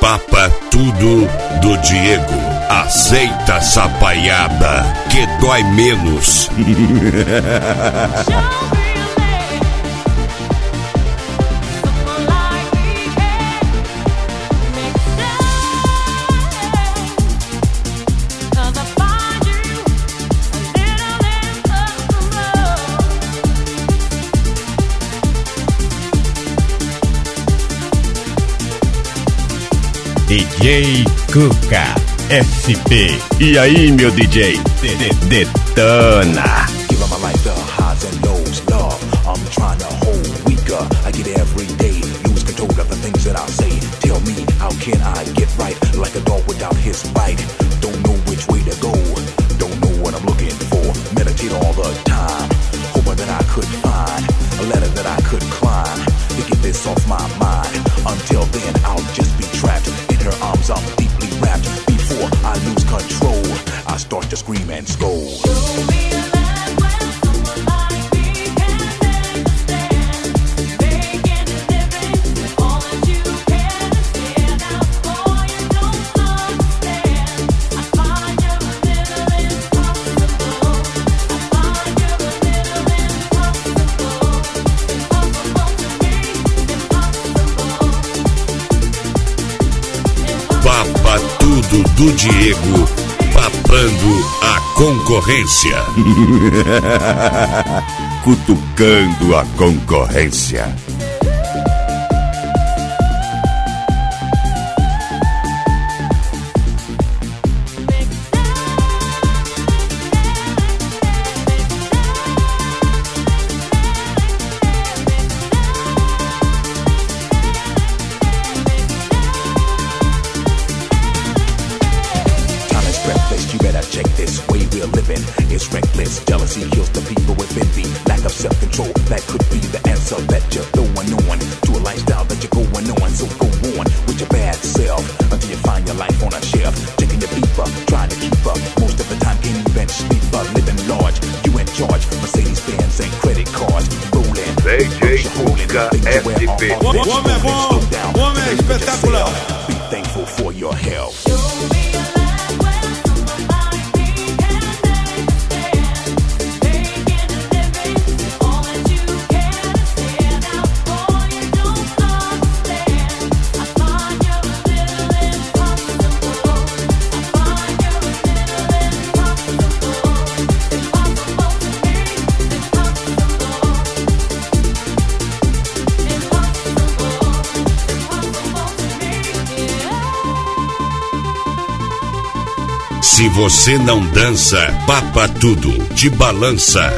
Papa Tudo do Diego. Aceita essa paiada que dói menos. DJ Cuca SP. E aí, meu DJ? Detona. Give my life the highs and lows, love. I'm trying to hold weaker. I get every day, lose control of the things that I say. Tell me, how can I get right? Like a dog without his bite. Don't know which way to go. Don't know what I'm looking for. Meditate all the time, hoping that I could find a ladder that I could climb to get this off my mind. Until then, I'll just be trapped in her arms. I'm deeply wrapped. Before I lose control, I start to scream and scold. Papa Tudo do Diego, papando a concorrência. Cutucando a concorrência. You better check this way we're living. It's reckless. Jealousy kills the people with envy. Lack of self-control, that could be the answer that you're throwing on to a lifestyle that you're going on. So go on with your bad self until you find your life on a shelf. Checking your beeper, trying to keep up. Most of the time can't even sleep up. Living large, you in charge. Mercedes-Benz and credit cards. Rolling. DJ Cuca SP. Homem é bom, homem é espetacular. Be thankful for your health. Se você não dança, Papa Tudo te balança.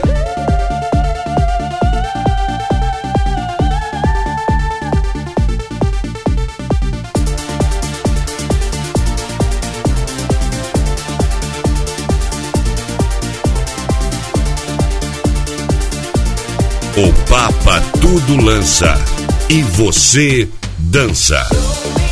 O Papa Tudo lança e você dança.